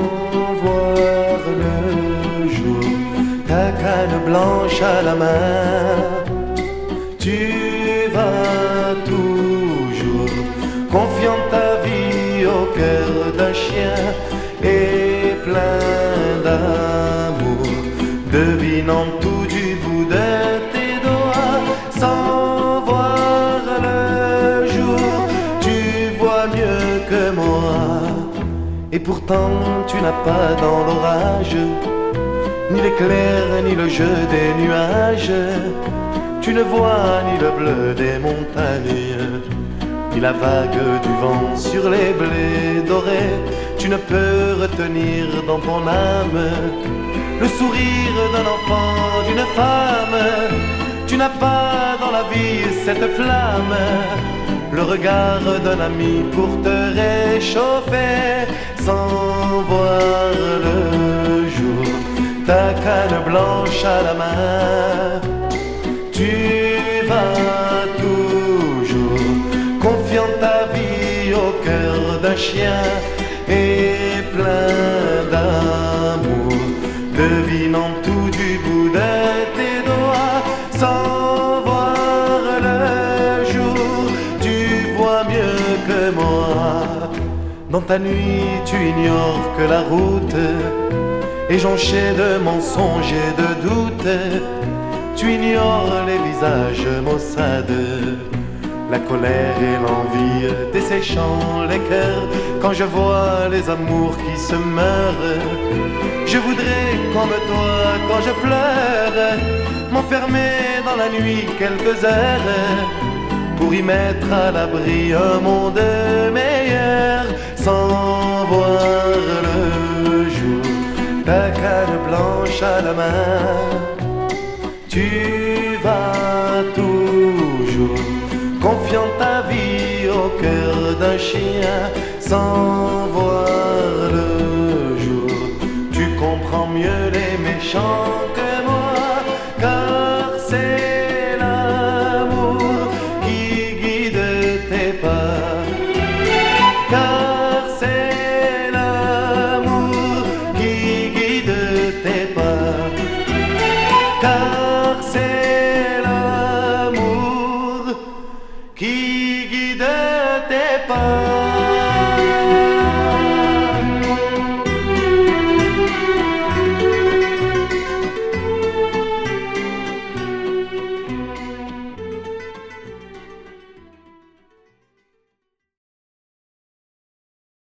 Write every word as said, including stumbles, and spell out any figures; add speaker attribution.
Speaker 1: voir le jour, ta canne blanche à la main. Tu vas toujours confiant ta vie au cœur d'un chien et plein d'amour, devinant tout du bout de tes doigts. Sans voir le jour, tu vois mieux que moi. Et pourtant tu n'as pas dans l'orage ni l'éclair ni le jeu des nuages. Tu ne vois ni le bleu des montagnes, ni la vague du vent sur les blés dorés. Tu ne peux retenir dans ton âme le sourire d'un enfant, d'une femme. Tu n'as pas dans la vie cette flamme, le regard d'un ami pour te réchauffer. Sans voir le jour, ta canne blanche à la main. Tu vas toujours confiant ta vie au cœur d'un chien et plein d'amour, devinant tout du bout de tes doigts. Sans voir le jour, tu vois mieux que moi. Dans ta nuit, tu ignores que la route est jonchée de mensonges et de doutes. Tu ignores les visages maussades, la colère et l'envie desséchant les cœurs. Quand je vois les amours qui se meurent, je voudrais comme toi, quand je pleure, m'enfermer dans la nuit quelques heures pour y mettre à l'abri un monde meilleur. Sans voir le jour, ta canne blanche à la main. Tu vas toujours confiant ta vie au cœur d'un chien. Sans voir le